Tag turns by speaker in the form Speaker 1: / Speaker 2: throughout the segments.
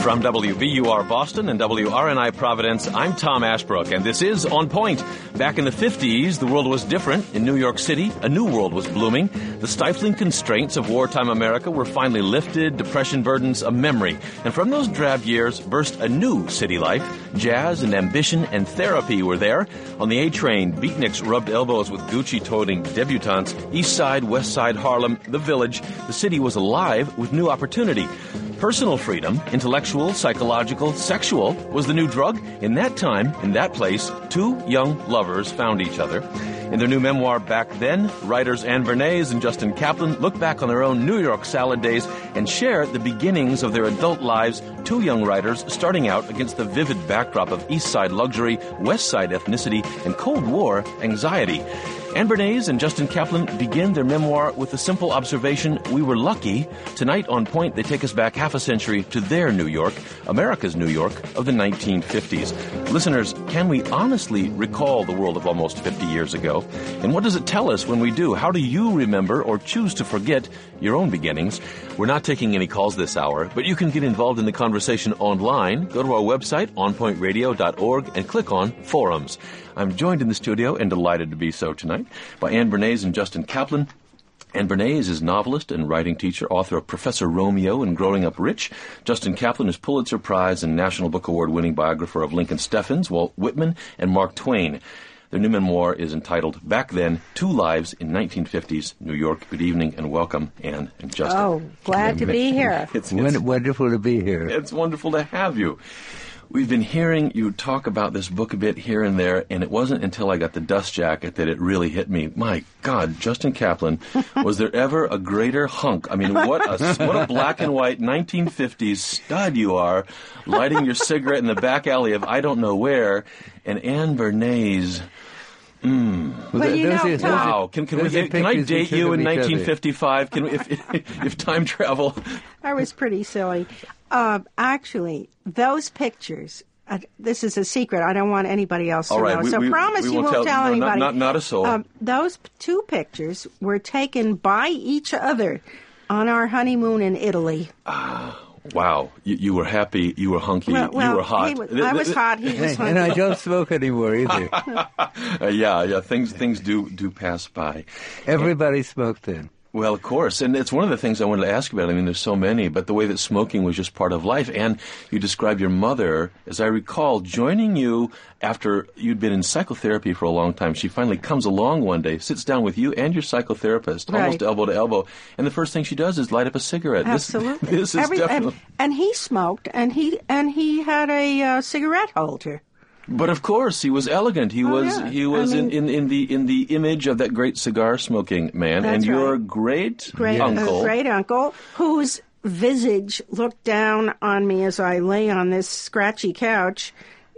Speaker 1: From WVUR Boston and WRNI Providence, I'm Tom Ashbrook, and this is On Point. Back in the 50s, the world was different. In New York City, a new world was blooming. The stifling constraints of wartime America were finally lifted, depression burdens a memory. And from those drab years burst a new city life. Jazz and ambition and therapy were there. On the A train, beatniks rubbed elbows with Gucci-toting debutantes. East Side, West Side, Harlem, the Village. The city was alive with new opportunity. Personal freedom, intellectual, psychological, sexual, was the new drug. In that time, in that place, two young lovers found each other. In their new memoir, Back Then, writers Anne Bernays and Justin Kaplan look back on their own New York salad days and share the beginnings of their adult lives, two young writers starting out against the vivid backdrop of East Side luxury, West Side ethnicity, and Cold War anxiety. Anne Bernays and Justin Kaplan begin their memoir with the simple observation, we were lucky. Tonight on Point, they take us back half a century to their New York, America's New York of the 1950s. Listeners, can we honestly recall the world of almost 50 years ago? And what does it tell us when we do? How do you remember or choose to forget your own beginnings? We're not taking any calls this hour, but you can get involved in the conversation online. Go to our website, onpointradio.org, and click on Forums. I'm joined in the studio, and delighted to be so tonight, by Anne Bernays and Justin Kaplan. Anne Bernays is novelist and writing teacher, author of Professor Romeo and Growing Up Rich. Justin Kaplan is Pulitzer Prize and National Book Award-winning biographer of Lincoln Steffens, Walt Whitman, and Mark Twain. Their new memoir is entitled Back Then, Two Lives in 1950s New York. Good evening and welcome, Anne and Justin.
Speaker 2: Oh, glad to be here.
Speaker 3: It's wonderful to be here.
Speaker 1: It's wonderful to have you. We've been hearing you talk about this book a bit here and there, and it wasn't until I got the dust jacket that it really hit me. My God, Justin Kaplan, was there ever a greater hunk? I mean, what a black and white 1950s stud you are, lighting your cigarette in the back alley of I don't know where, and Anne Bernays.
Speaker 2: Well, you know,
Speaker 1: wow! Can I date you in 1955? If time travel?
Speaker 2: I was pretty silly. Actually, those pictures. This is a secret. I don't want anybody else to know. So promise you won't tell anybody.
Speaker 1: Not a soul.
Speaker 2: Those two pictures were taken by each other on our honeymoon in Italy.
Speaker 1: Wow. You were happy, you were hunky, you were hot.
Speaker 2: I was hot, he was hunky.
Speaker 3: And I don't smoke anymore either.
Speaker 1: Yeah, things do pass by.
Speaker 3: Everybody smoked then.
Speaker 1: Well, of course, and it's one of the things I wanted to ask about. I mean, there's so many, but the way that smoking was just part of life. And you described your mother, as I recall, joining you after you'd been in psychotherapy for a long time. She finally comes along one day, sits down with you and your psychotherapist, almost elbow to elbow, and the first thing she does is light up a cigarette.
Speaker 2: Absolutely.
Speaker 1: This is definitely...
Speaker 2: And he smoked, and he had a cigarette holder.
Speaker 1: But of course, he was elegant. He was in the image of that great cigar smoking man.
Speaker 2: That's
Speaker 1: and your
Speaker 2: right.
Speaker 1: great uncle,
Speaker 2: whose visage looked down on me as I lay on this scratchy couch.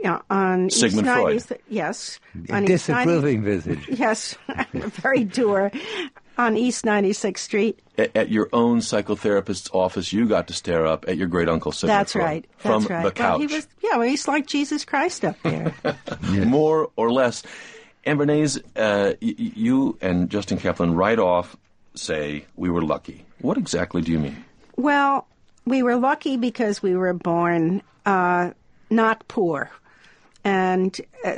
Speaker 2: On
Speaker 1: Sigmund
Speaker 2: East
Speaker 1: Freud.
Speaker 2: 90th, yes.
Speaker 3: A disapproving visage.
Speaker 2: Yes, very dour. On East 96th Street.
Speaker 1: At your own psychotherapist's office, you got to stare up at your great-uncle Sigmund
Speaker 2: That's
Speaker 1: Freud
Speaker 2: right.
Speaker 1: From
Speaker 2: That's right.
Speaker 1: the couch.
Speaker 2: Well, he's like Jesus Christ up there.
Speaker 1: More or less. Anne Bernays, you and Justin Kaplan right off say, we were lucky. What exactly do you mean?
Speaker 2: Well, we were lucky because we were born not poor. And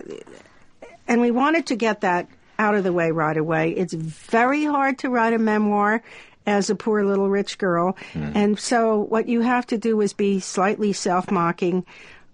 Speaker 2: we wanted to get that out of the way right away. It's very hard to write a memoir as a poor little rich girl. And so what you have to do is be slightly self-mocking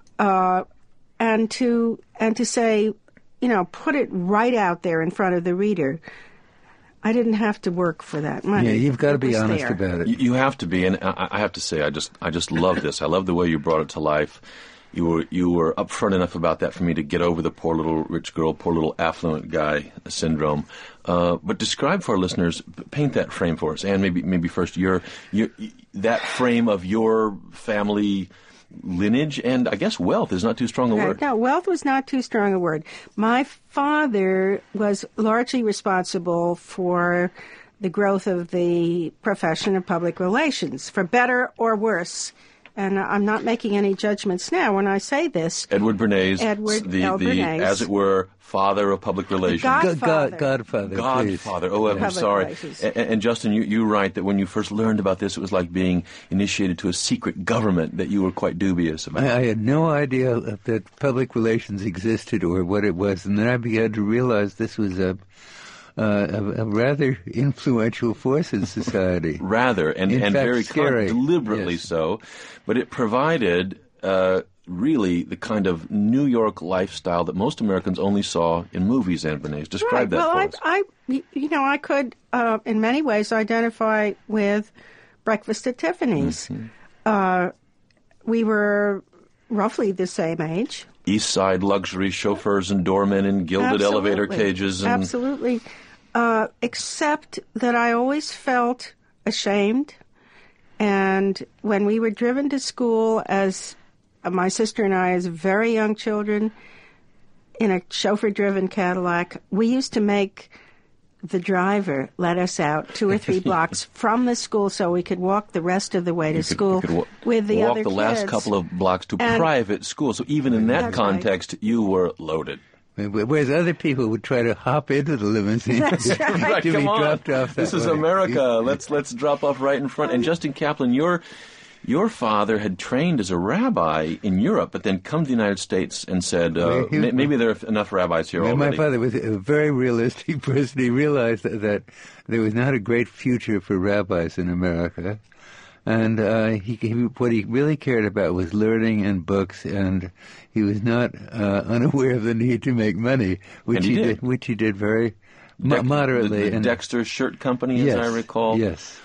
Speaker 2: and to say, put it right out there in front of the reader. I didn't have to work for that money.
Speaker 3: Yeah, you've got to be honest about it.
Speaker 1: You have to be, and I have to say, I just love this. I love the way you brought it to life. You were upfront enough about that for me to get over the poor little rich girl, poor little affluent guy syndrome. But describe for our listeners, paint that frame for us, and maybe first that frame of your family lineage, and I guess wealth is not too strong a word.
Speaker 2: No, wealth was not too strong a word. My father was largely responsible for the growth of the profession of public relations, for better or worse. and I'm not making any judgments now when I say this.
Speaker 1: Edward Bernays,
Speaker 2: Bernays,
Speaker 1: as it were, father of public relations.
Speaker 2: Godfather.
Speaker 1: Oh, I'm sorry. And Justin, you write that when you first learned about this, it was like being initiated to a secret government that you were quite dubious about.
Speaker 3: I had no idea that public relations existed or what it was, and then I began to realize this was a rather influential force in society.
Speaker 1: And
Speaker 3: fact,
Speaker 1: very deliberately
Speaker 3: yes.
Speaker 1: so. But it provided really the kind of New York lifestyle that most Americans only saw in movies, Anne Bernays. Describe that for us.
Speaker 2: I could, in many ways, identify with Breakfast at Tiffany's. Mm-hmm. We were roughly the same age.
Speaker 1: East Side luxury chauffeurs and doormen in gilded elevator cages.
Speaker 2: Absolutely. Except that I always felt ashamed. And when we were driven to school as my sister and I, as very young children, in a chauffeur-driven Cadillac, we used to make the driver let us out 2 or 3 blocks from the school so we could walk the rest of the way to school with the other kids.
Speaker 1: Walk the last couple of blocks to private school. So even in that context, you were loaded.
Speaker 3: Whereas other people would try to hop into the limousine
Speaker 2: That's right.
Speaker 3: to be dropped off.
Speaker 1: This is America. Let's drop off right in front. And Justin Kaplan, your father had trained as a rabbi in Europe, but then come to the United States and said, maybe there are enough rabbis here already.
Speaker 3: My father was a very realistic person. He realized that there was not a great future for rabbis in America. And what he really cared about was learning and books, and he was not unaware of the need to make money, which he did very moderately.
Speaker 1: The Dexter Shirt Company,
Speaker 3: yes,
Speaker 1: as I recall.
Speaker 3: Yes.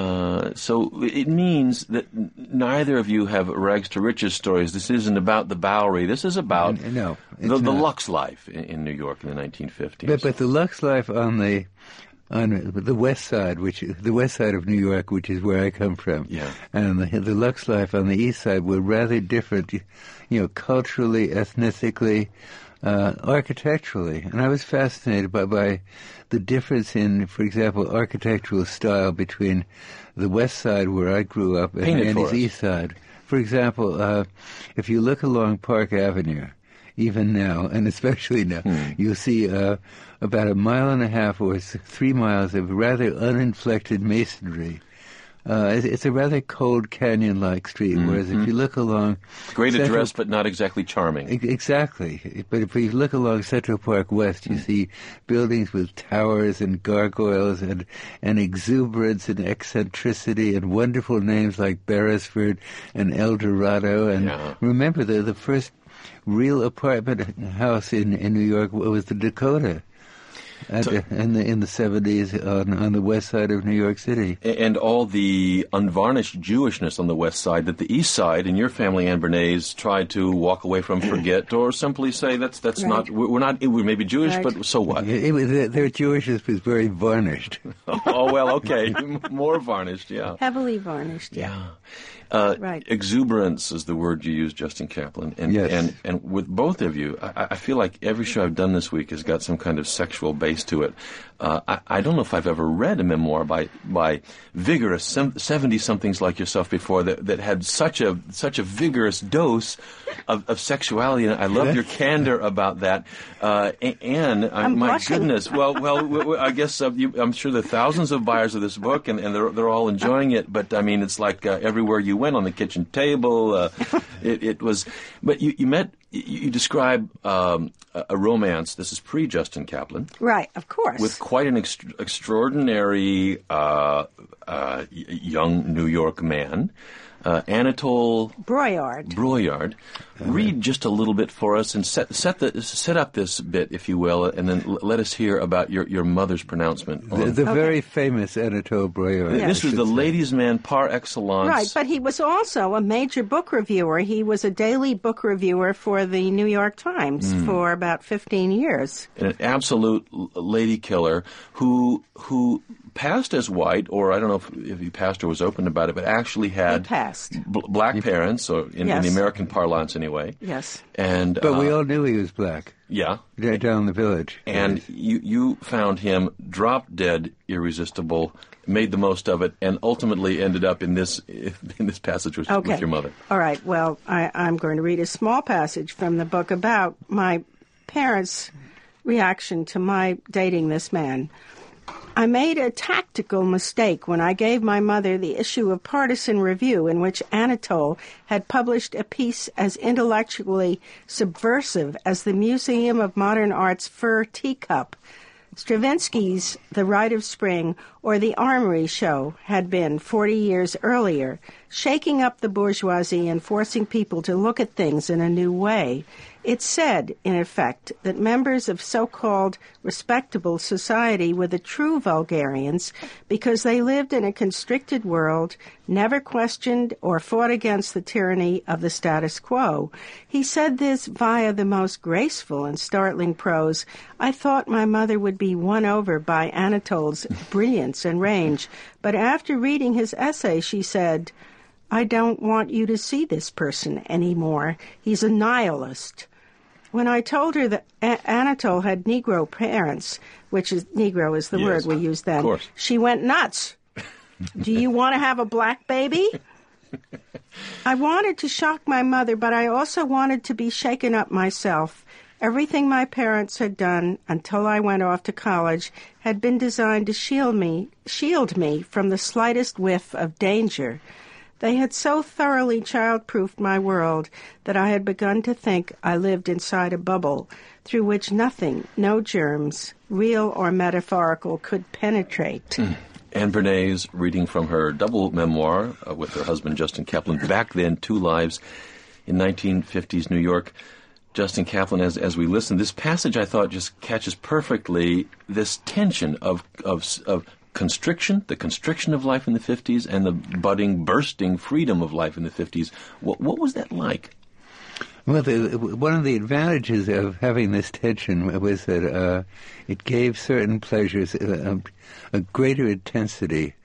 Speaker 1: So it means that neither of you have rags to riches stories. This isn't about the Bowery. This is about the Lux life in New York in the 1950s.
Speaker 3: But the Lux life on the West Side, the West Side of New York, which is where I come from, and the Lux life on the East Side were rather different, culturally, ethnically, architecturally. And I was fascinated by the difference in, for example, architectural style between the West Side, where I grew up, and the East Side. For example, if you look along Park Avenue, even now, and especially now, you'll see about 1.5 miles or 3 miles of rather uninflected masonry. It's a rather cold canyon-like street, whereas if you look along...
Speaker 1: Great address, but not exactly charming.
Speaker 3: Exactly. But if you look along Central Park West, you see buildings with towers and gargoyles and exuberance and eccentricity and wonderful names like Beresford and El Dorado. And remember, the first real apartment house in New York was the Dakota. In the 70s on the west side of New York City.
Speaker 1: And all the unvarnished Jewishness on the west side that the east side and your family, Anne Bernays, tried to walk away from, forget, or simply say that's right. We're maybe Jewish, but so what?
Speaker 3: Their Jewishness was very varnished.
Speaker 1: Oh, well, okay. More varnished, yeah.
Speaker 2: Heavily varnished, yeah.
Speaker 1: Right. Exuberance is the word you use, Justin Kaplan. And with both of you, I feel like every show I've done this week has got some kind of sexual base to it. I don't know if I've ever read a memoir by vigorous 70-somethings like yourself before that had such a vigorous dose of sexuality. And I love your candor about that. And my goodness, well, I guess I'm sure there are thousands of buyers of this book, and they're all enjoying it. But I mean, it's like everywhere you went on the kitchen table, it was. But you describe a romance. This is pre-Justin Kaplan,
Speaker 2: right? Of course,
Speaker 1: with quite an extraordinary young New York man, Anatole Broyard. Read just a little bit for us and set up this bit, if you will, and then let us hear about your mother's pronouncement.
Speaker 3: The very famous Anatole Broyard.
Speaker 1: Yes. This was the ladies' man par excellence.
Speaker 2: Right, but he was also a major book reviewer. He was a daily book reviewer for the New York Times for about 15 years. And
Speaker 1: an absolute lady killer who passed as white, or I don't know if he passed or was open about it, but actually had black parents, or in the American parlance anyway.
Speaker 2: Yes.
Speaker 3: But we all knew he was black.
Speaker 1: Yeah.
Speaker 3: Down in the village.
Speaker 1: And you found him drop dead irresistible made the most of it, and ultimately ended up in this passage with your mother.
Speaker 2: All right. Well, I'm going to read a small passage from the book about my parents' reaction to my dating this man. I made a tactical mistake when I gave my mother the issue of Partisan Review in which Anatole had published a piece as intellectually subversive as the Museum of Modern Art's fur teacup. Stravinsky's The Rite of Spring or The Armory Show had been 40 years earlier, shaking up the bourgeoisie and forcing people to look at things in a new way. It said, in effect, that members of so-called respectable society were the true vulgarians because they lived in a constricted world, never questioned or fought against the tyranny of the status quo. He said this via the most graceful and startling prose. I thought my mother would be won over by Anatole's brilliance and range, but after reading his essay, she said, I don't want you to see this person anymore. He's a nihilist. When I told her that Anatole had Negro parents, which is Negro is the word we used then, she went nuts. Do you want to have a black baby? I wanted to shock my mother, but I also wanted to be shaken up myself. Everything my parents had done until I went off to college had been designed to shield me from the slightest whiff of danger. They had so thoroughly child-proofed my world that I had begun to think I lived inside a bubble through which nothing, no germs, real or metaphorical, could penetrate.
Speaker 1: Anne Bernays reading from her double memoir with her husband, Justin Kaplan, Back Then, Two Lives in 1950s New York. Justin Kaplan, as we listen, this passage I thought just catches perfectly this tension of constriction, the constriction of life in the 50s, and the bursting freedom of life in the 50s. What was that like?
Speaker 3: Well, one of the advantages of having this tension was that it gave certain pleasures a greater intensity.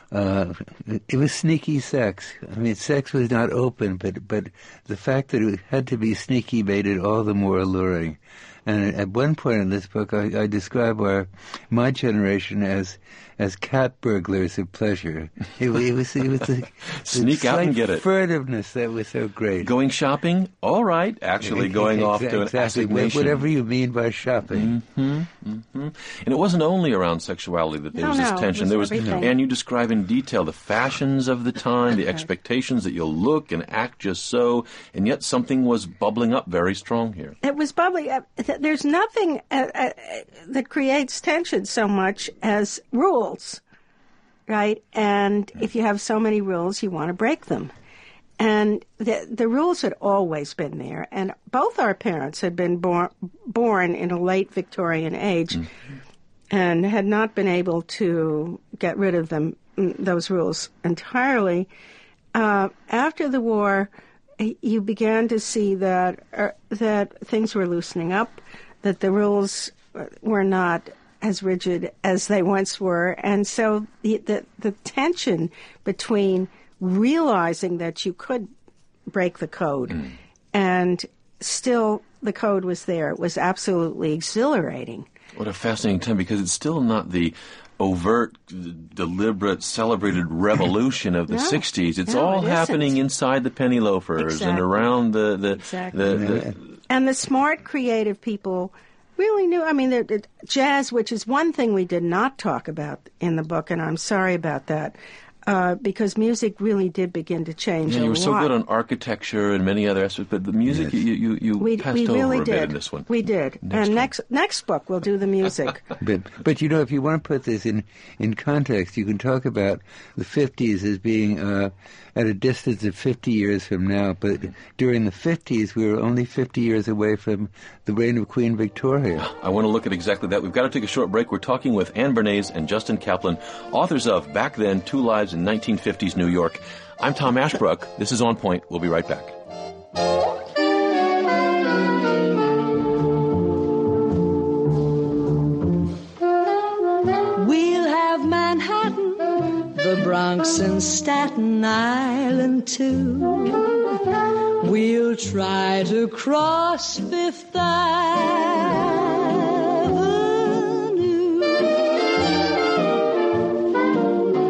Speaker 3: It was sneaky sex. I mean, sex was not open, but the fact that it had to be sneaky made it all the more alluring. And at one point in this book, I describe my generation as cat burglars of pleasure. It was the
Speaker 1: sneak out and get it.
Speaker 3: Furtiveness that was so great.
Speaker 1: Going shopping, all right. Actually, going off to an assignation.
Speaker 3: Whatever you mean by shopping.
Speaker 1: And it wasn't only around sexuality that there was this tension. There was, and you describe in detail the fashions of the time, the expectations that you'll look and act just so, and yet something was bubbling up very strong here.
Speaker 2: It was bubbling up. There's nothing that creates tension so much as rules, right? And if you have so many rules, you want to break them. And the rules had always been there. And both our parents had been born in a late Victorian age and had not been able to get rid of those rules entirely. After the war, you began to see that things were loosening up, that the rules were not as rigid as they once were. And so the tension between realizing that you could break the code and still the code was there was absolutely exhilarating.
Speaker 1: What a fascinating time, because it's still not the overt, deliberate, celebrated revolution of the 60s. It's all happening inside the penny loafers and around the
Speaker 2: And the smart, creative people really knew. I mean, the jazz, which is one thing we did not talk about in the book, and I'm sorry about that, because music really did begin to change a lot.
Speaker 1: You were so good on architecture and many other aspects, but the music, you passed over really a bit in this one.
Speaker 2: We did. Next book, we'll do the music.
Speaker 3: But you know, if you want to put this in context, you can talk about the 50s as being at a distance of 50 years from now, but during the 50s, we were only 50 years away from the reign of Queen Victoria.
Speaker 1: I want to look at exactly that. We've got to take a short break. We're talking with Anne Bernays and Justin Kaplan, authors of Back Then, Two Lives in 1950s New York. I'm Tom Ashbrook. This is On Point. We'll be right back.
Speaker 4: We'll have Manhattan, the Bronx and Staten Island too. We'll try to cross Fifth Avenue.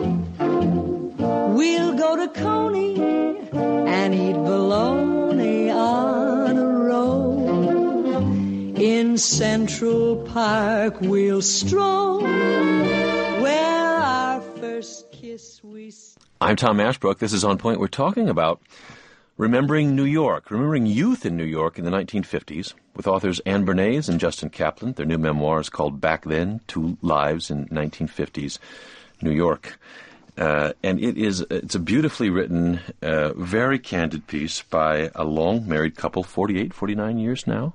Speaker 4: tea and eat bologna on a roll. In Central Park we'll stroll, where our first kiss we...
Speaker 1: I'm Tom Ashbrook. This is On Point. We're talking about remembering New York, remembering youth in New York in the 1950s, with authors Anne Bernays and Justin Kaplan. Their new memoir is called Back Then, Two Lives in 1950s New York. And it's a beautifully written, very candid piece by a long married couple, 48, 49 years now.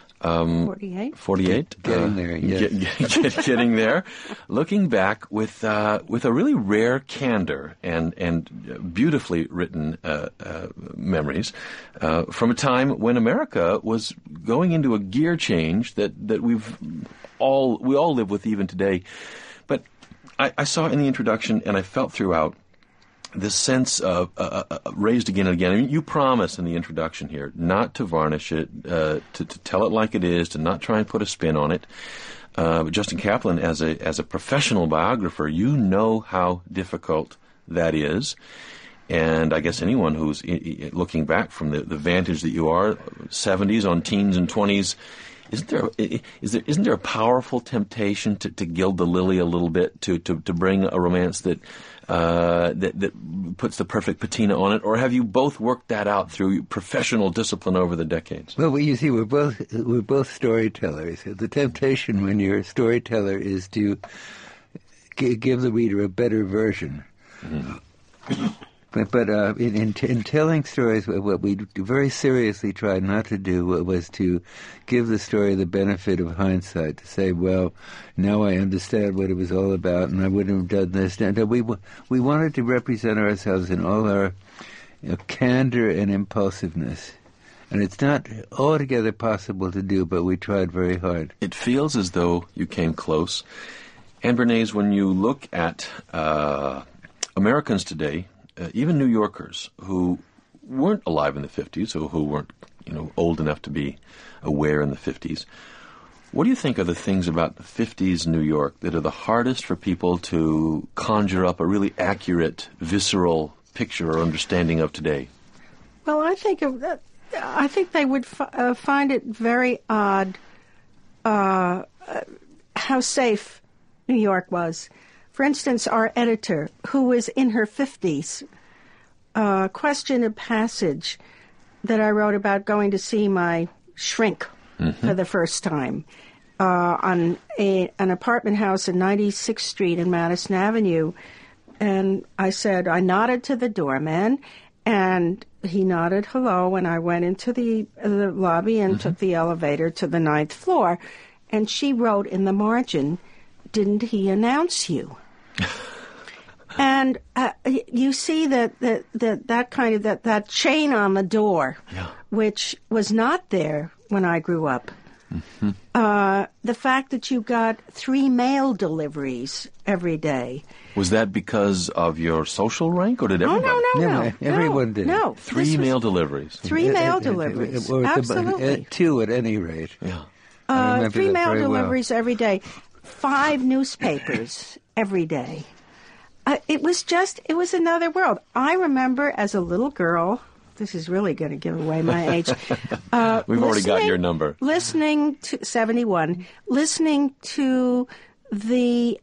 Speaker 2: 48.
Speaker 1: 48.
Speaker 3: Getting there, yes.
Speaker 1: Getting there. Looking back with a really rare candor and beautifully written memories from a time when America was going into a gear change that we all live with even today. But I saw in the introduction, and I felt throughout, this sense of raised again and again. I mean, you promise in the introduction here not to varnish it, to tell it like it is, to not try and put a spin on it. But Justin Kaplan, as a professional biographer, you know how difficult that is. And I guess anyone who's looking back from the vantage that you are, 70s on teens and 20s, isn't there a powerful temptation to gild the lily a little bit, to bring a romance that puts the perfect patina on it, or have you both worked that out through professional discipline over the decades?
Speaker 3: Well, you see, we're both storytellers. The temptation when you're a storyteller is to give the reader a better version. Mm-hmm. But in telling stories, what we very seriously tried not to do was to give the story the benefit of hindsight, to say, well, now I understand what it was all about, and I wouldn't have done this. And we wanted to represent ourselves in all our candor and impulsiveness. And it's not altogether possible to do, but we tried very hard.
Speaker 1: It feels as though you came close. Anne Bernays, when you look at Americans today, even New Yorkers who weren't alive in the 50s, or who weren't, old enough to be aware in the 50s, what do you think are the things about the 50s New York that are the hardest for people to conjure up a really accurate, visceral picture or understanding of today?
Speaker 2: Well, I think they would find it very odd how safe New York was. For instance, our editor, who was in her 50s, questioned a passage that I wrote about going to see my shrink for the first time on an apartment house in 96th Street and Madison Avenue. And I nodded to the doorman, and he nodded hello, and I went into the lobby and took the elevator to the 9th floor. And she wrote in the margin, "Didn't he announce you?" And you see that kind of that chain on the door, which was not there when I grew up. Mm-hmm. The fact that you got 3 mail deliveries every day.
Speaker 1: Was that because of your social rank, or did everybody?
Speaker 2: No.
Speaker 3: Everyone did.
Speaker 2: No.
Speaker 1: 3 mail deliveries.
Speaker 2: 3 mail deliveries. Absolutely.
Speaker 3: 2 at any rate.
Speaker 1: Yeah.
Speaker 2: 3 mail deliveries every day. 5 newspapers every day. It was another world. I remember as a little girl, this is really going to give away my age.
Speaker 1: We've already got your number.
Speaker 2: Listening to 71, listening to the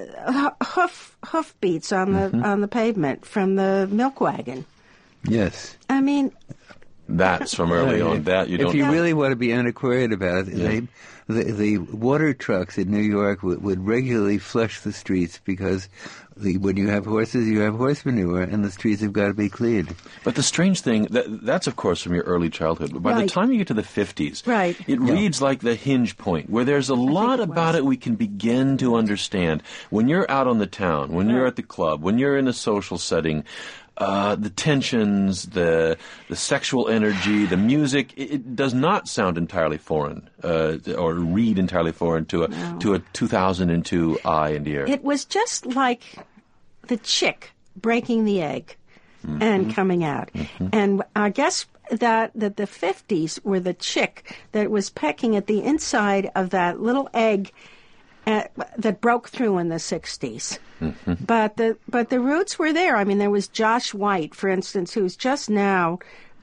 Speaker 2: hoof beats on the pavement from the milk wagon.
Speaker 3: Yes.
Speaker 2: I mean,
Speaker 1: that's from early on. That you don't.
Speaker 3: If you really want to be antiquated about it, the water trucks in New York would regularly flush the streets because when you have horses, you have horse manure, and the streets have got to be cleaned.
Speaker 1: But the strange thing, that's of course from your early childhood, but by the time you get to the 50s, it reads like the hinge point, where there's a lot about it we can begin to understand. When you're out on the town, when you're at the club, when you're in a social setting, the tensions, the sexual energy, the music, it does not sound entirely foreign, or read entirely foreign to a 2002 eye and ear.
Speaker 2: It was just like the chick breaking the egg and coming out. Mm-hmm. And I guess that the 50s were the chick that was pecking at the inside of that little egg that broke through in the 60s. But the roots were there. I mean, there was Josh White, for instance, who's just now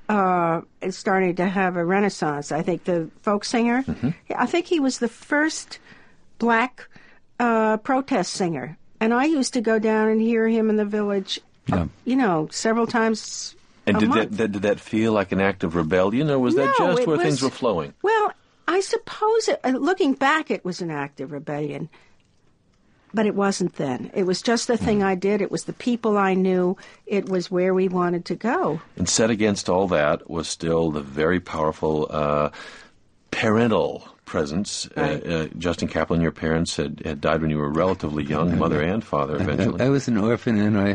Speaker 2: is starting to have a renaissance. I think the folk singer. I think he was the first black protest singer. And I used to go down and hear him in the village, several times
Speaker 1: and
Speaker 2: a month.
Speaker 1: Did that feel like an act of rebellion, or was that just where things were flowing?
Speaker 2: Well, I suppose, looking back, it was an act of rebellion. But it wasn't then. It was just the thing I did. It was the people I knew. It was where we wanted to go.
Speaker 1: And set against all that was still the very powerful parental presence.
Speaker 2: Right.
Speaker 1: Justin Kaplan, your parents had died when you were relatively young, mother and father eventually.
Speaker 3: I was an orphan, and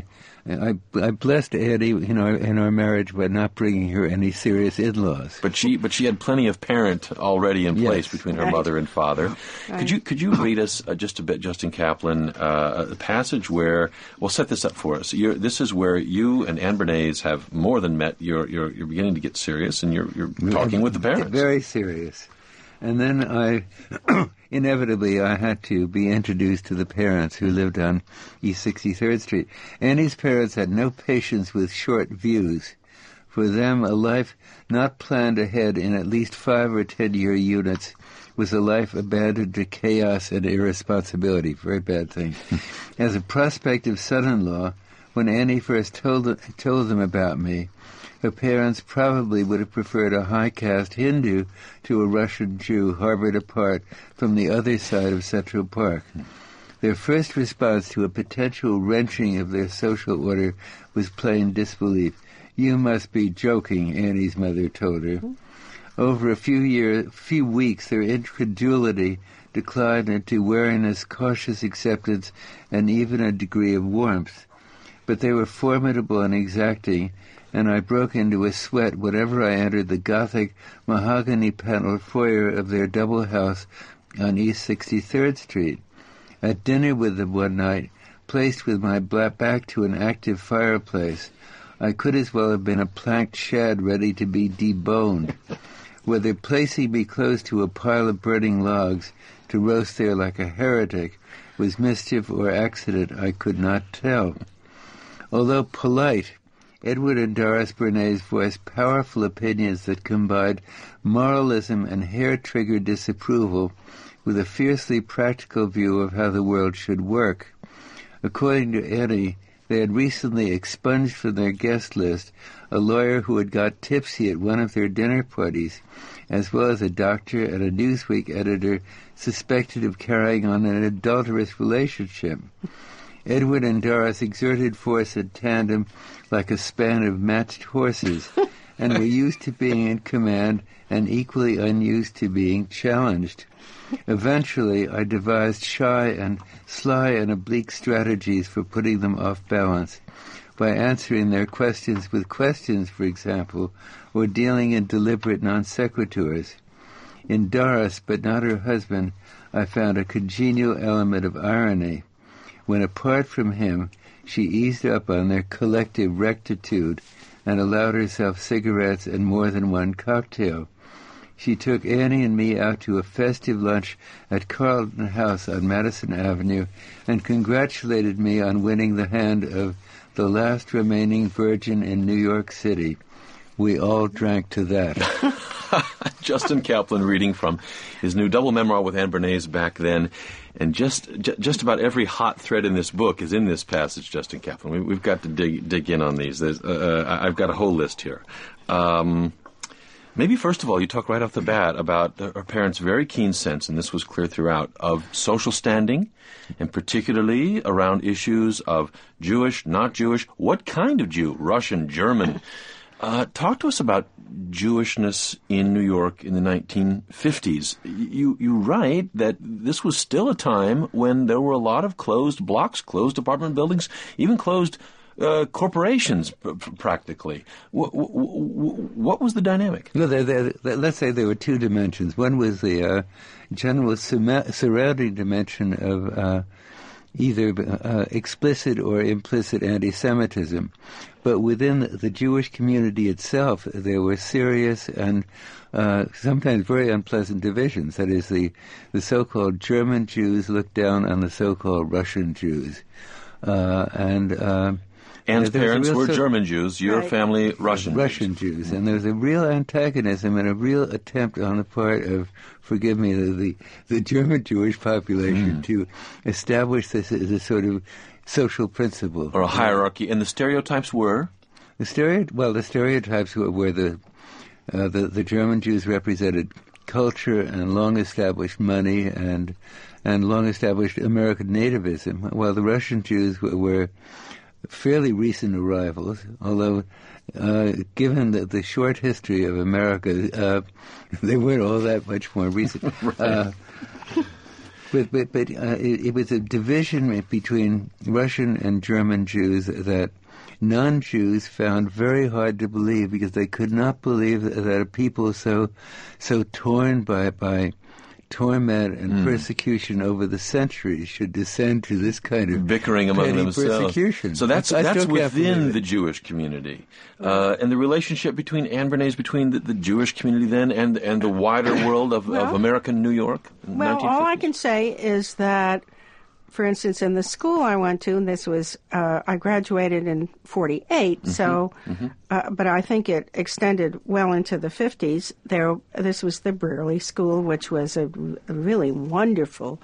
Speaker 3: I blessed Addie in our marriage by not bringing her any serious in-laws.
Speaker 1: But she had plenty of parent already in place between her mother and father. Right. Could you read us just a bit, Justin Kaplan, a passage where we'll set this up for us. This is where you and Anne Bernays have more than met. You're beginning to get serious, and you're talking with the parents.
Speaker 3: Very serious. And then inevitably I had to be introduced to the parents who lived on East 63rd Street. Annie's parents had no patience with short views. For them, a life not planned ahead in at least 5 or 10-year units was a life abandoned to chaos and irresponsibility. Very bad thing. As a prospective son-in-law, when Annie first told them about me, her parents probably would have preferred a high-caste Hindu to a Russian Jew harbored apart from the other side of Central Park. Their first response to a potential wrenching of their social order was plain disbelief. "You must be joking," Annie's mother told her. Over a few weeks, their incredulity declined into wariness, cautious acceptance, and even a degree of warmth. But they were formidable and exacting, and I broke into a sweat whenever I entered the Gothic mahogany-paneled foyer of their double house on East 63rd Street. At dinner with them one night, placed with my back to an active fireplace, I could as well have been a planked shad ready to be deboned. Whether placing me close to a pile of burning logs to roast there like a heretic was mischief or accident, I could not tell. Although polite, Edward and Doris Bernays voiced powerful opinions that combined moralism and hair-triggered disapproval with a fiercely practical view of how the world should work. According to Annie, they had recently expunged from their guest list a lawyer who had got tipsy at one of their dinner parties, as well as a doctor and a Newsweek editor suspected of carrying on an adulterous relationship. Edward and Doris exerted force in tandem like a span of matched horses, and were used to being in command and equally unused to being challenged. Eventually, I devised sly and oblique strategies for putting them off balance, by answering their questions with questions, for example, or dealing in deliberate non sequiturs. In Doris, but not her husband, I found a congenial element of irony. When apart from him, she eased up on their collective rectitude and allowed herself cigarettes and more than one cocktail. She took Annie and me out to a festive lunch at Carlton House on Madison Avenue and congratulated me on winning the hand of the last remaining virgin in New York City. We all drank to that.
Speaker 1: Justin Kaplan reading from his new double memoir with Anne Bernays back then. And just about every hot thread in this book is in this passage, Justin Kaplan. We've got to dig in on these. I've got a whole list here. Maybe first of all, you talk right off the bat about our parents' very keen sense, and this was clear throughout, of social standing, and particularly around issues of Jewish, not Jewish, what kind of Jew, Russian, German. Talk to us about Jewishness in New York in the 1950s. You write that this was still a time when there were a lot of closed blocks, closed apartment buildings, even closed corporations, practically. What was the dynamic?
Speaker 3: Well, let's say there were two dimensions. One was the general surrounding dimension of either explicit or implicit anti-Semitism. But within the Jewish community itself, there were serious and sometimes very unpleasant divisions. That is, the so-called German Jews looked down on the so-called Russian Jews.
Speaker 1: Ann's parents were German Jews, your family Russian
Speaker 3: Jews. And there was a real antagonism and a real attempt on the part of, forgive me, the German Jewish population to establish this as a sort of social principle.
Speaker 1: Or a hierarchy. And the stereotypes were?
Speaker 3: The stereotypes were the German Jews represented culture and long-established money and long-established American nativism, while the Russian Jews were fairly recent arrivals, although given the short history of America, they weren't all that much more recent. Right. But it was a division between Russian and German Jews that non-Jews found very hard to believe, because they could not believe that a people so torn by torment and persecution over the centuries should descend to this kind of
Speaker 1: bickering among themselves.
Speaker 3: Persecution.
Speaker 1: So that's within the Jewish community, and the relationship between Anne Bernays, between the Jewish community then and the wider world of American New York.
Speaker 2: Well, all I can say is that, for instance, in the school I went to, and this was I graduated in 48, but I think it extended well into the 50s. This was the Brearley School, which was a really wonderful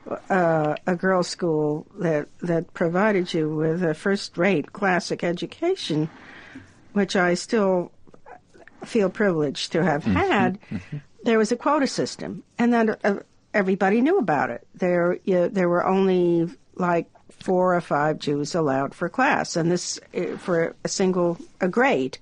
Speaker 2: a girls' school that provided you with a first-rate classic education, which I still feel privileged to have had. There was a quota system, and then everybody knew about it. There were only like 4 or 5 Jews allowed for class, and this for a grade.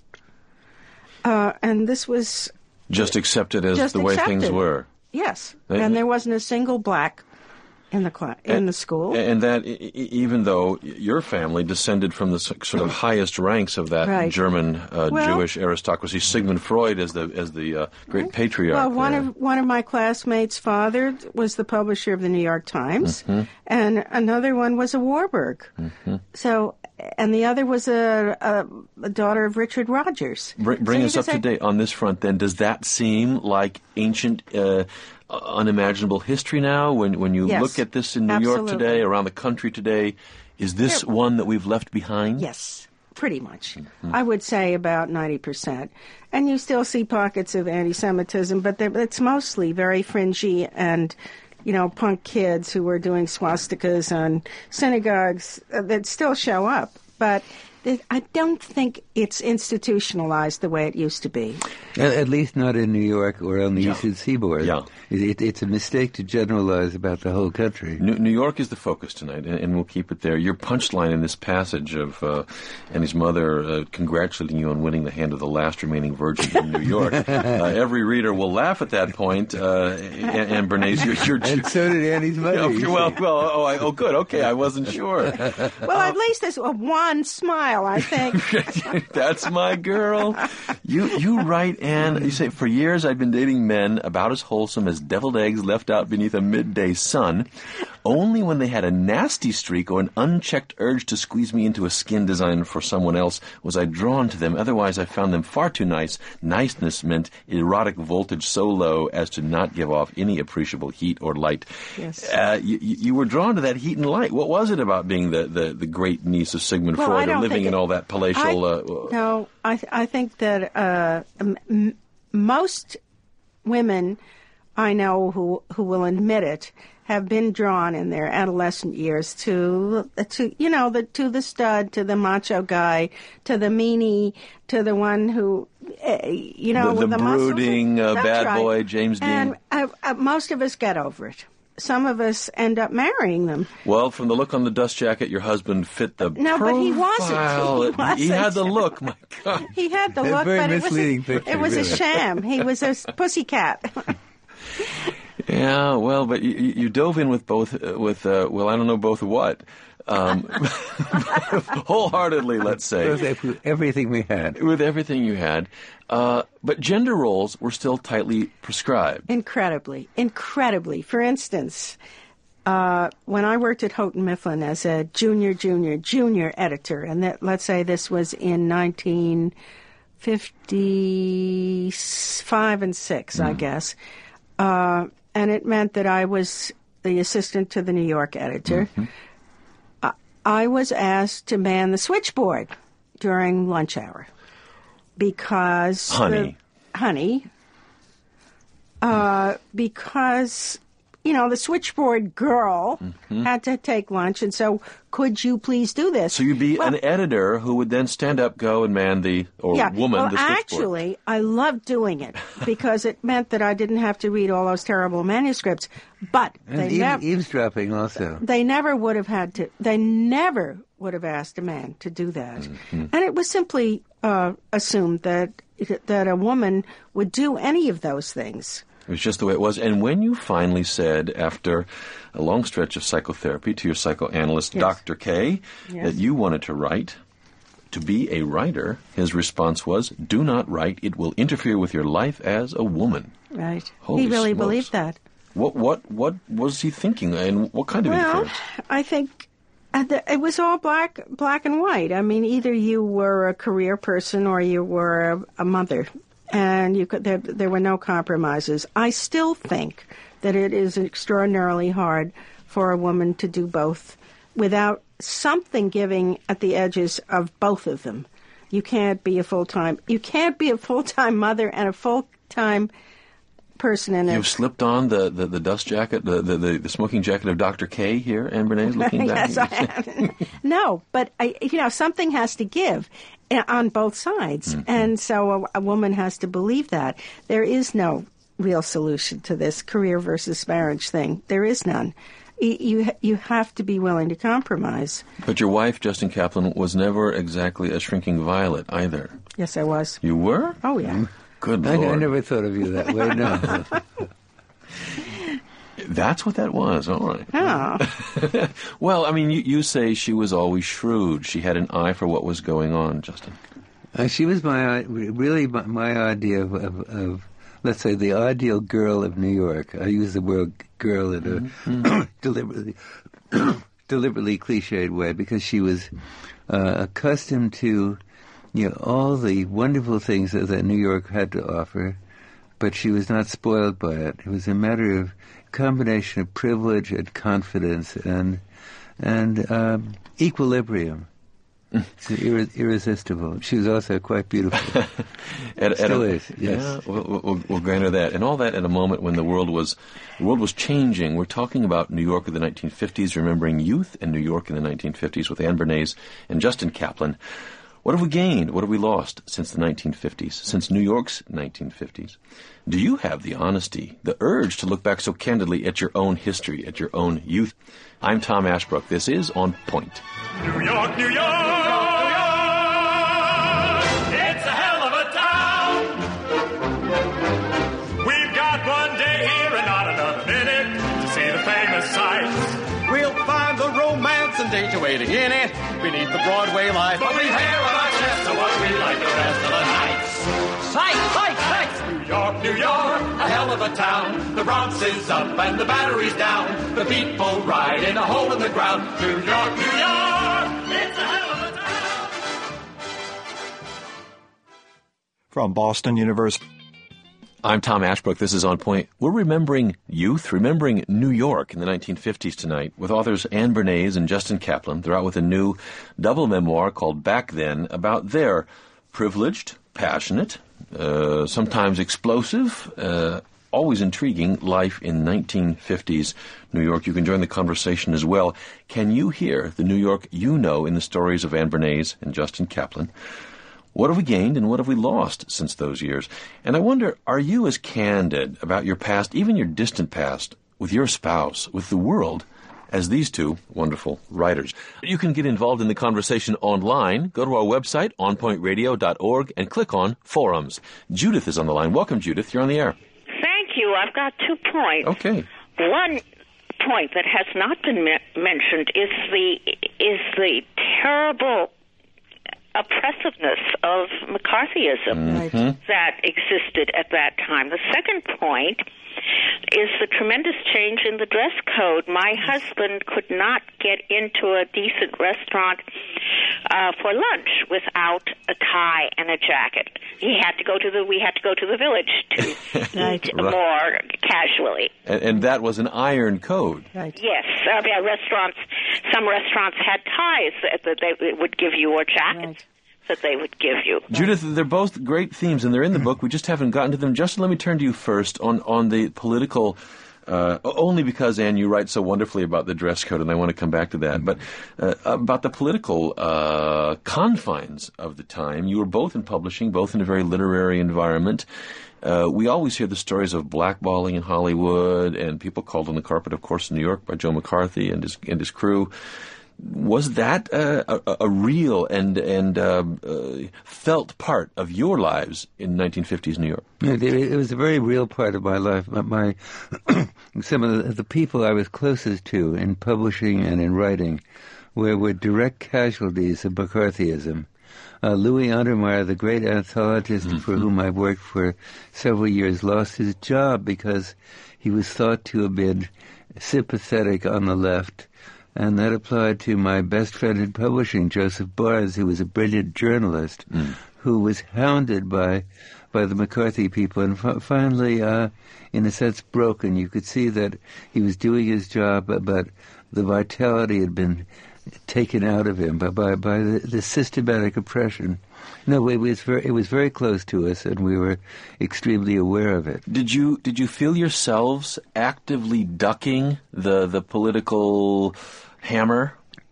Speaker 2: And this was
Speaker 1: just accepted as the way things were.
Speaker 2: Yes, and there wasn't a single black in the school.
Speaker 1: And that, even though your family descended from the sort of highest ranks of that German Jewish aristocracy, Sigmund Freud as the great patriarch.
Speaker 2: Well, one of my classmates' father was the publisher of the New York Times, and another one was a Warburg. So, and the other was a daughter of Richard Rogers.
Speaker 1: Bring us up to date on this front. Then, does that seem like ancient? Unimaginable history now? When you look at this in New York today, around the country today, is this one that we've left behind?
Speaker 2: Yes, pretty much. I would say about 90%. And you still see pockets of anti-Semitism, but it's mostly very fringy and, punk kids who were doing swastikas on synagogues that still show up. But I don't think it's institutionalized the way it used to be.
Speaker 3: At least not in New York or on the Eastern Seaboard. Yeah. It's a mistake to generalize about the whole country.
Speaker 1: New York is the focus tonight, and we'll keep it there. Your punchline in this passage of Annie's mother congratulating you on winning the hand of the last remaining virgin in New York. Every reader will laugh at that point. Anne Bernays, you're
Speaker 3: and so did Annie's mother.
Speaker 1: Good. Okay, I wasn't sure.
Speaker 2: Well, at least there's one smile, I think.
Speaker 1: That's my girl. You write, Anne. You say, for years I've been dating men about as wholesome as deviled eggs left out beneath a midday sun. Only when they had a nasty streak or an unchecked urge to squeeze me into a skin designed for someone else was I drawn to them. Otherwise, I found them far too nice. Niceness meant erotic voltage so low as to not give off any appreciable heat or light.
Speaker 2: Yes.
Speaker 1: You were drawn to that heat and light. What was it about being the great niece of Sigmund Freud or living in all that palatial...
Speaker 2: No, I think that most women I know who will admit it have been drawn in their adolescent years to the stud, to the macho guy, to the meanie, to the one who with the
Speaker 1: brooding bad boy James Dean.
Speaker 2: And most of us get over it. Some of us end up marrying them.
Speaker 1: Well, from the look on the dust jacket, your husband fit the profile.
Speaker 2: But he wasn't.
Speaker 1: He had the look, my God.
Speaker 2: He had the look, but it was a sham. He was a pussycat.
Speaker 1: Yeah, well, but you dove in with both, I don't know both what. Wholeheartedly, let's say.
Speaker 3: With everything we had.
Speaker 1: With everything you had. But gender roles were still tightly prescribed.
Speaker 2: Incredibly. For instance, when I worked at Houghton Mifflin as a junior editor, and let's say this was in 1955 and 6, I guess, and it meant that I was the assistant to the New York editor. I was asked to man the switchboard during lunch hour because because the switchboard girl had to take lunch, and so could you please do this?
Speaker 1: So you'd be an editor who would then stand up, go and man the switchboard.
Speaker 2: Actually, I loved doing it because it meant that I didn't have to read all those terrible manuscripts. But
Speaker 3: eavesdropping also.
Speaker 2: They never would have had to. They never would have asked a man to do that, and it was simply assumed that a woman would do any of those things.
Speaker 1: It was just the way it was. And when you finally said, after a long stretch of psychotherapy, to your psychoanalyst, Dr. K, that you wanted to write, to be a writer, his response was, do not write. It will interfere with your life as a woman.
Speaker 2: Right.
Speaker 1: Holy
Speaker 2: he really
Speaker 1: smokes.
Speaker 2: believed that.
Speaker 1: What was he thinking, and what kind of interference?
Speaker 2: I think it was all black and white. I mean, either you were a career person or you were a mother. And there were no compromises. I still think that it is extraordinarily hard for a woman to do both without something giving at the edges of both of them. You can't be a full-time mother and a full-time person in it.
Speaker 1: You've slipped on the dust jacket, the smoking jacket of Dr. K here, Anne Bernays, looking back.
Speaker 2: Yes, I have. No, but something has to give on both sides. And so a woman has to believe that. There is no real solution to this career versus marriage thing. There is none. You have to be willing to compromise.
Speaker 1: But your wife, Justin Kaplan, was never exactly a shrinking violet either.
Speaker 2: Yes, I was.
Speaker 1: You were?
Speaker 2: Oh, yeah.
Speaker 1: Good Lord.
Speaker 3: I never thought of you that way, no.
Speaker 1: That's what that was, all right.
Speaker 2: Oh.
Speaker 1: Well, I mean, you say she was always shrewd. She had an eye for what was going on, Justin.
Speaker 3: She was my idea of, let's say, the ideal girl of New York. I use the word girl in a deliberately cliched way because she was accustomed to all the wonderful things that New York had to offer, but she was not spoiled by it. It was a matter of combination of privilege and confidence and equilibrium. It's irresistible. She was also quite beautiful. Still is. Yes.
Speaker 1: Yeah, we'll grant her that. And all that at a moment when the world was changing. We're talking about New York of the 1950s, remembering youth in New York in the 1950s with Anne Bernays and Justin Kaplan. What have we gained? What have we lost since the 1950s, since New York's 1950s? Do you have the honesty, the urge to look back so candidly at your own history, at your own youth? I'm Tom Ashbrook. This is On Point.
Speaker 5: New York, New York, it's a hell of a town. We've got one day here and not another minute to see the famous sights. We'll find the romance and danger waiting in it beneath the Broadway lights. But we've hair on our chests, so what we like the rest of the nights. Sights, sights, sights! New York, a hell of a town. The Bronx is up and the Battery's down. The people ride in a hole in the ground. New York, New York, it's a hell of a town.
Speaker 6: From Boston University.
Speaker 1: I'm Tom Ashbrook. This is On Point. We're remembering youth, remembering New York in the 1950s tonight with authors Anne Bernays and Justin Kaplan. They're out with a new double memoir called Back Then about their privileged, passionate, sometimes explosive, always intriguing life in 1950s New York. You can join the conversation as well. Can you hear the New York you know in the stories of Anne Bernays and Justin Kaplan? What have we gained and what have we lost since those years? And I wonder, are you as candid about your past, even your distant past, with your spouse, with the world, as these two wonderful writers? You can get involved in the conversation online. Go to our website, onpointradio.org, and click on Forums. Judith is on the line. Welcome, Judith. You're on the air.
Speaker 7: Thank you. I've got 2 points.
Speaker 1: Okay.
Speaker 7: One point that has not been mentioned is the terrible oppressiveness of McCarthyism that existed at that time. The second point is the tremendous change in the dress code. My husband could not get into a decent restaurant for lunch without a tie and a jacket. We had to go to the village to eat more casually.
Speaker 1: And that was an iron code.
Speaker 2: Right.
Speaker 7: Yes, some restaurants had ties that they would give you, or jackets that they would give you.
Speaker 1: Judith, they're both great themes, and they're in the book. We just haven't gotten to them. Justin, let me turn to you first on the political, only because, Anne, you write so wonderfully about the dress code, and I want to come back to that. But about the political confines of the time. You were both in publishing, both in a very literary environment. We always hear the stories of blackballing in Hollywood, and people called on the carpet, of course, in New York by Joe McCarthy and his crew. Was that a real and felt part of your lives in 1950s New York?
Speaker 3: It was a very real part of my life. Some of the people I was closest to in publishing and in writing were direct casualties of McCarthyism. Louis Untermeyer, the great anthologist for whom I worked for several years, lost his job because he was thought to have been sympathetic on the left. And that applied to my best friend in publishing, Joseph Barnes, who was a brilliant journalist, who was hounded by the McCarthy people, and finally, in a sense, broken. You could see that he was doing his job, but the vitality had been taken out of him by the systematic oppression. No, it was very close to us, and we were extremely aware of it.
Speaker 1: Did you feel yourselves actively ducking the political hammer,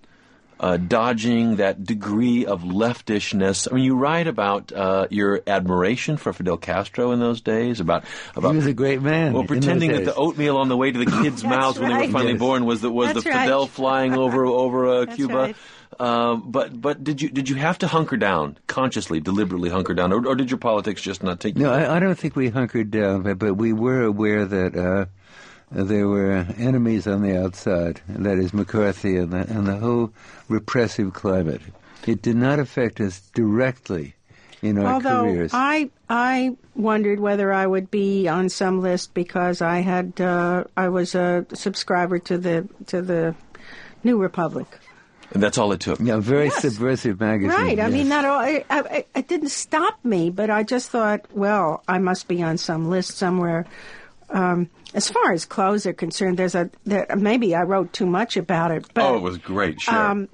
Speaker 1: dodging that degree of leftishness? I mean, you write about your admiration for Fidel Castro in those days. About
Speaker 3: he was a great man.
Speaker 1: Well, pretending that the oatmeal on the way to the kids' mouths when they were finally born was the Fidel flying over Cuba.
Speaker 2: Right.
Speaker 1: But did you have to hunker down, consciously, deliberately hunker down, or did your politics just not take you?
Speaker 3: No, I don't think we hunkered down, but we were aware that there were enemies on the outside, and that is McCarthy and the whole repressive climate. It did not affect us directly in our careers.
Speaker 2: Although I wondered whether I would be on some list because I was a subscriber to the New Republic.
Speaker 1: And that's all it took.
Speaker 3: Yeah, very subversive magazine.
Speaker 2: Right.
Speaker 3: Yes.
Speaker 2: I mean, it didn't stop me, but I just thought, well, I must be on some list somewhere. As far as clothes are concerned, maybe I wrote too much about it. But,
Speaker 1: it was great. Sure.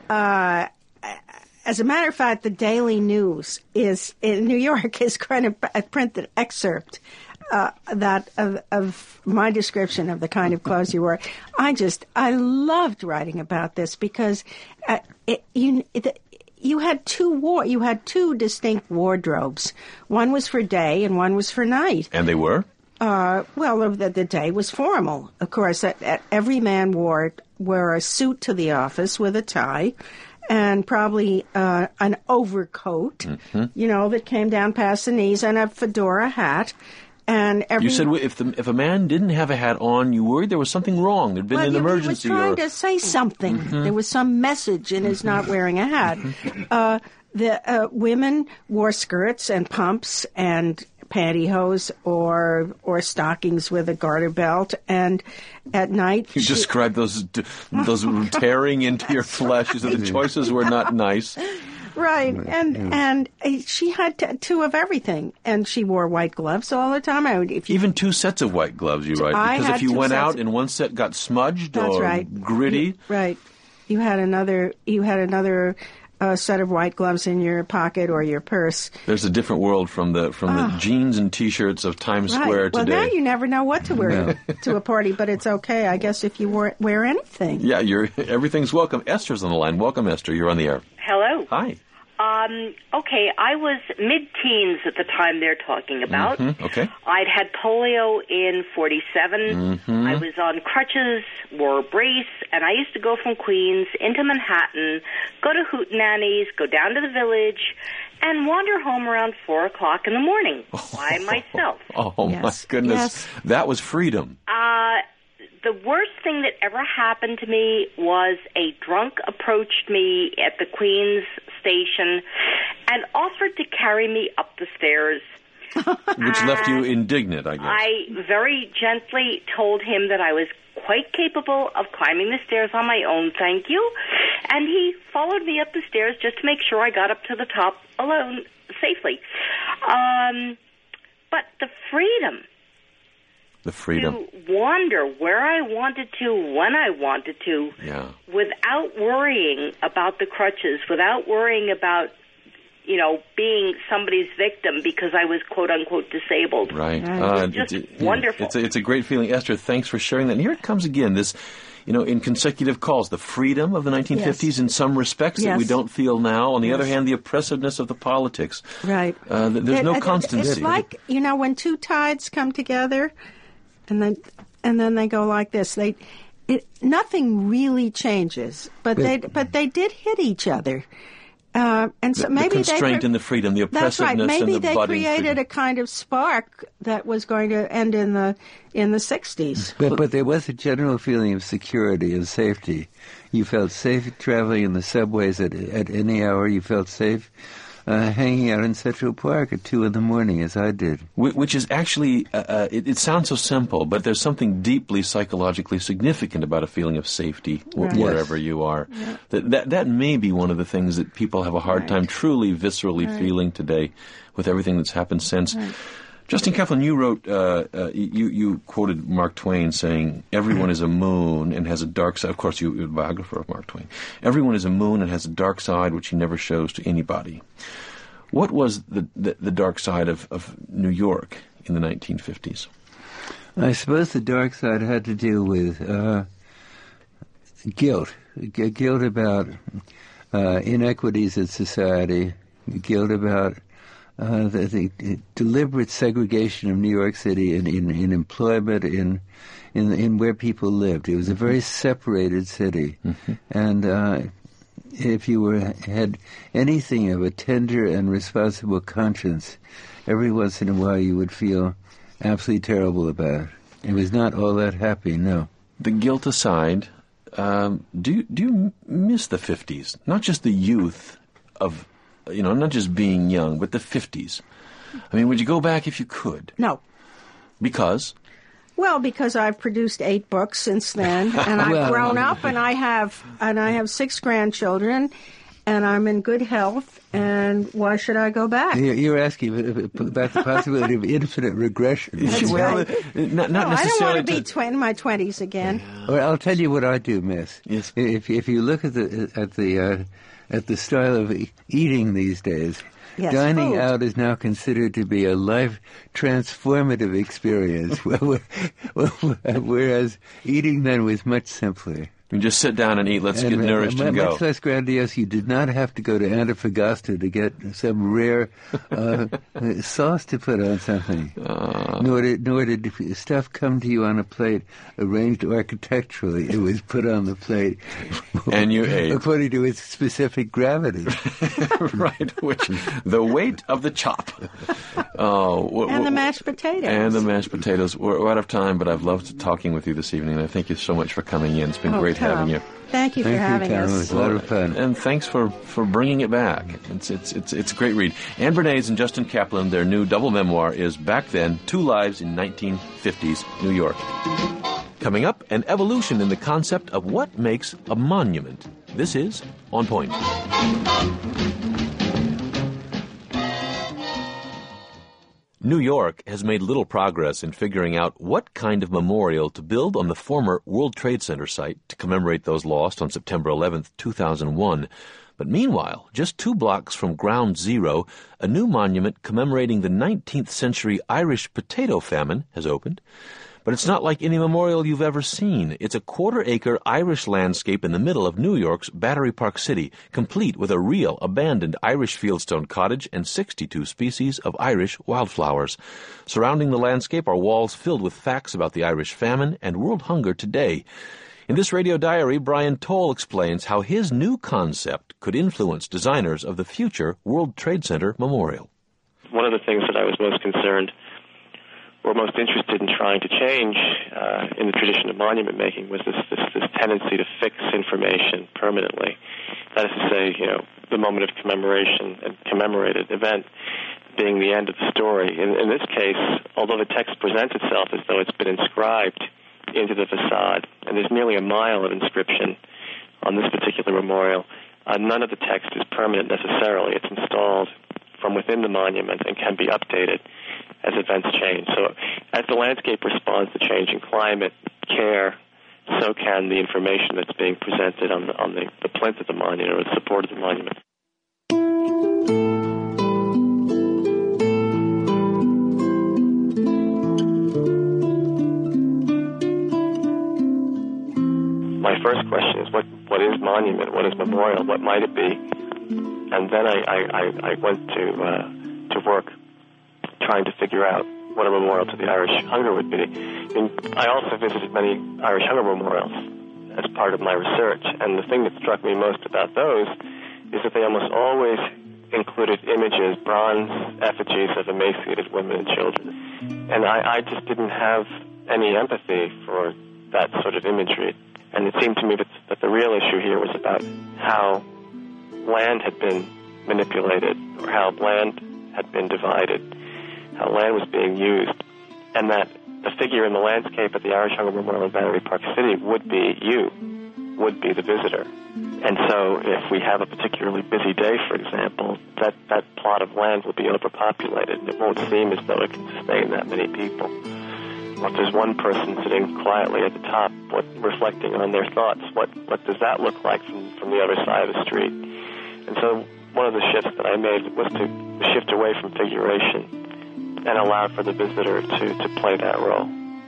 Speaker 2: As a matter of fact, the Daily News in New York is going to print an excerpt of my description of the kind of clothes you wore. I loved writing about this because you had two distinct wardrobes. One was for day and one was for night.
Speaker 1: And they were?
Speaker 2: The day was formal. Of course, every man wore a suit to the office with a tie and probably an overcoat, that came down past the knees, and a fedora hat. And
Speaker 1: you said if a man didn't have a hat on, you worried there was something wrong. There'd been an emergency.
Speaker 2: He was trying to say something. Mm-hmm. There was some message in his not wearing a hat. The women wore skirts and pumps and pantyhose or stockings with a garter belt, and at night
Speaker 1: you described those tearing into your flesh. So the choices were not nice.
Speaker 2: Right, and she had two of everything, and she wore white gloves all the time.
Speaker 1: Even two sets of white gloves, you write, because if you went out and one set got smudged or gritty,
Speaker 2: you had another set of white gloves in your pocket or your purse.
Speaker 1: There's a different world from the jeans and T-shirts of Times Square today.
Speaker 2: Well, now you never know what to wear to a party, but it's okay, I guess, if you wear anything.
Speaker 1: Yeah, everything's welcome. Esther's on the line. Welcome, Esther. You're on the air.
Speaker 8: Hello.
Speaker 1: Hi.
Speaker 8: Okay, I was mid-teens at the time they're talking about.
Speaker 1: Mm-hmm. Okay.
Speaker 8: I'd had polio in 47.
Speaker 1: Mm-hmm.
Speaker 8: I was on crutches, wore a brace, and I used to go from Queens into Manhattan, go to Hootenannies, go down to the Village, and wander home around 4 o'clock in the morning by myself.
Speaker 1: My goodness.
Speaker 2: Yes.
Speaker 1: That was freedom.
Speaker 8: The worst thing that ever happened to me was a drunk approached me at the Queens station and offered to carry me up the stairs.
Speaker 1: Which left you indignant, I guess.
Speaker 8: I very gently told him that I was quite capable of climbing the stairs on my own, thank you. And he followed me up the stairs just to make sure I got up to the top alone safely. But the freedom to wander where I wanted to, when I wanted to, without worrying about the crutches, without worrying about, being somebody's victim because I was quote-unquote disabled.
Speaker 1: Right.
Speaker 8: It's just wonderful.
Speaker 1: It's a great feeling. Esther, thanks for sharing that. And here it comes again, this, in consecutive calls, the freedom of the 1950s in some respects that we don't feel now. On the other hand, the oppressiveness of the politics.
Speaker 2: Right.
Speaker 1: There's no constancy.
Speaker 2: It's like, when two tides come together and then they go like this. Nothing really changes, but they did hit each other. And so maybe
Speaker 1: the constraint and the freedom, the oppressiveness
Speaker 2: that's right. Maybe
Speaker 1: and the
Speaker 2: they
Speaker 1: budding
Speaker 2: created
Speaker 1: freedom.
Speaker 2: a kind of spark that was going to end in the 60s.
Speaker 3: But there was a general feeling of security and safety. You felt safe traveling in the subways at any hour. You felt safe hanging out in Central Park at 2 a.m, as I did.
Speaker 1: Which is actually, it sounds so simple, but there's something deeply psychologically significant about a feeling of safety wherever you are. Yeah. That may be one of the things that people have a hard time truly, viscerally feeling today with everything that's happened since. Right. Justin Kaplan, you wrote, you quoted Mark Twain saying, everyone is a moon and has a dark side. Of course, you're a biographer of Mark Twain. Everyone is a moon and has a dark side which he never shows to anybody. What was the dark side of New York in the 1950s?
Speaker 3: I suppose the dark side had to do with guilt about inequities in society, guilt about the deliberate segregation of New York City in employment, in where people lived. It was a very separated city, and if you had anything of a tender and responsible conscience, every once in a while you would feel absolutely terrible about it. It was not all that happy, no.
Speaker 1: The guilt aside, do you miss the 50s? Not just the youth of, not just being young, but the 50s. I mean, would you go back if you could?
Speaker 2: No.
Speaker 1: Because?
Speaker 2: Well, because I've produced 8 books since then, and I've grown up, and I have 6 grandchildren, and I'm in good health, and why should I go back?
Speaker 3: You're asking about the possibility of infinite regression.
Speaker 2: That's right.
Speaker 1: Not necessarily.
Speaker 2: I don't want to be in my 20s again.
Speaker 3: Well, I'll tell you what I do miss.
Speaker 1: Yes.
Speaker 3: If you look at the style of eating these days.
Speaker 2: Yes,
Speaker 3: dining
Speaker 2: food.
Speaker 3: out is now considered to be a life-transformative experience, whereas eating then was much simpler.
Speaker 1: You just sit down and eat, let's get nourished and go.
Speaker 3: Much less grandiose. You did not have to go to Antofagasta to get some rare sauce to put on something. Nor did stuff come to you on a plate arranged architecturally. It was put on the plate.
Speaker 1: And you ate.
Speaker 3: According to its specific gravity.
Speaker 1: Right, which the weight of the chop.
Speaker 2: And the mashed potatoes.
Speaker 1: And the mashed potatoes. We're out of time, but I've loved talking with you this evening, and I thank you so much for coming in. It's been great having you.
Speaker 2: Thank you for having us.
Speaker 3: It was a lot of fun.
Speaker 1: And thanks for bringing it back. It's a great read. Anne Bernays and Justin Kaplan, their new double memoir is Back Then, 2 Lives in 1950s New York. Coming up, an evolution in the concept of what makes a monument. This is On Point. New York has made little progress in figuring out what kind of memorial to build on the former World Trade Center site to commemorate those lost on September 11, 2001. But meanwhile, just 2 blocks from Ground Zero, a new monument commemorating the 19th century Irish potato famine has opened. But it's not like any memorial you've ever seen. It's a 1/4-acre Irish landscape in the middle of New York's Battery Park City, complete with a real abandoned Irish fieldstone cottage and 62 species of Irish wildflowers. Surrounding the landscape are walls filled with facts about the Irish famine and world hunger today. In this radio diary, Brian Toll explains how his new concept could influence designers of the future World Trade Center Memorial.
Speaker 9: One of the things that I was most concerned or most interested in trying to change in the tradition of monument making was this tendency to fix information permanently. That is to say, the moment of commemoration and commemorated event being the end of the story. In this case, although the text presents itself as though it's been inscribed into the facade, and there's nearly a mile of inscription on this particular memorial, none of the text is permanent necessarily. It's installed from within the monument and can be updated as events change. So as the landscape responds to changing climate, care, so can the information that's being presented on the plinth of the monument or the support of the monument. My first question is, what is monument? What is memorial? What might it be? And then I went to work trying to figure out what a memorial to the Irish hunger would be. And I also visited many Irish hunger memorials as part of my research, and the thing that struck me most about those is that they almost always included images, bronze effigies of emaciated women and children. And I just didn't have any empathy for that sort of imagery. And it seemed to me that the real issue here was about how land had been manipulated, or how land had been divided, how land was being used, and that the figure in the landscape at the Irish Hunger Memorial in Battery Park City would be you, would be the visitor. And so if we have a particularly busy day, for example, that plot of land will be overpopulated, and it won't seem as though it can sustain that many people. If there's one person sitting quietly at the top, reflecting on their thoughts, what does that look like from the other side of the street? And so one of the shifts that I made was to shift away from figuration and allow for the visitor to play that role.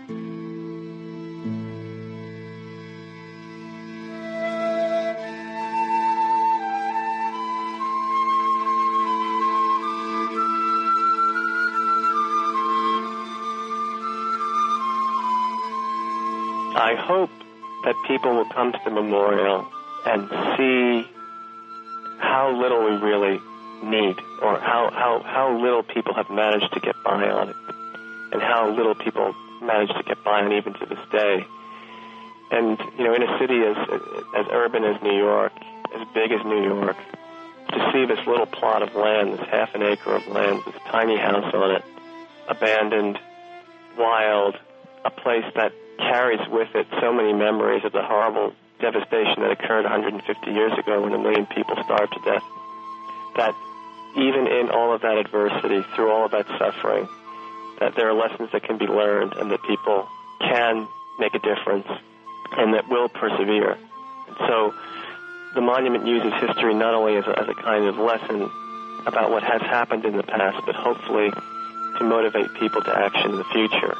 Speaker 9: I hope that people will come to the memorial and see how little we really need, or how little people have managed to get by on it, and how little people manage to get by on even to this day. And, in a city as urban as New York, as big as New York, to see this little plot of land, this half an acre of land, this tiny house on it, abandoned, wild, a place that carries with it so many memories of the horrible devastation that occurred 150 years ago when 1 million people starved to death, that even in all of that adversity, through all of that suffering, that there are lessons that can be learned and that people can make a difference and that will persevere. And so the monument uses history not only as a kind of lesson about what has happened in the past, but hopefully to motivate people to action in the future.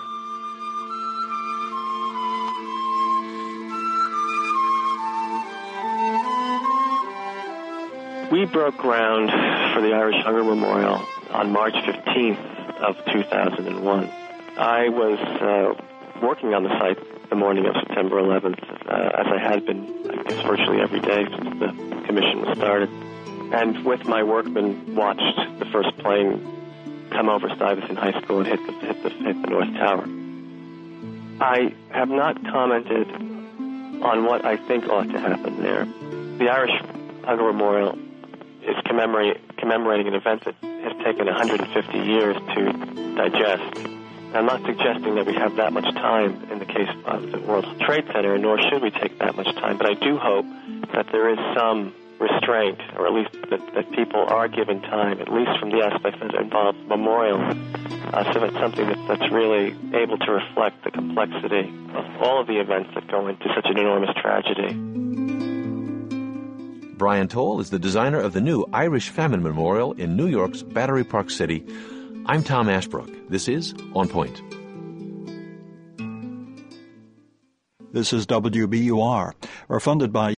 Speaker 9: We broke ground for the Irish Hunger Memorial on March 15th of 2001. I was working on the site the morning of September 11th, as I had been, I guess, virtually every day since the commission was started. And with my workmen, watched the first plane come over Stuyvesant High School and hit the North Tower. I have not commented on what I think ought to happen there. The Irish Hunger Memorial is commemorating an event that has taken 150 years to digest. I'm not suggesting that we have that much time in the case of the World Trade Center, nor should we take that much time, but I do hope that there is some restraint, or at least that people are given time, at least from the aspects that involve memorials, so that's something that's really able to reflect the complexity of all of the events that go into such an enormous tragedy.
Speaker 1: Brian Toll is the designer of the new Irish Famine Memorial in New York's Battery Park City. I'm Tom Ashbrook. This is On Point.
Speaker 6: This is WBUR. We're funded by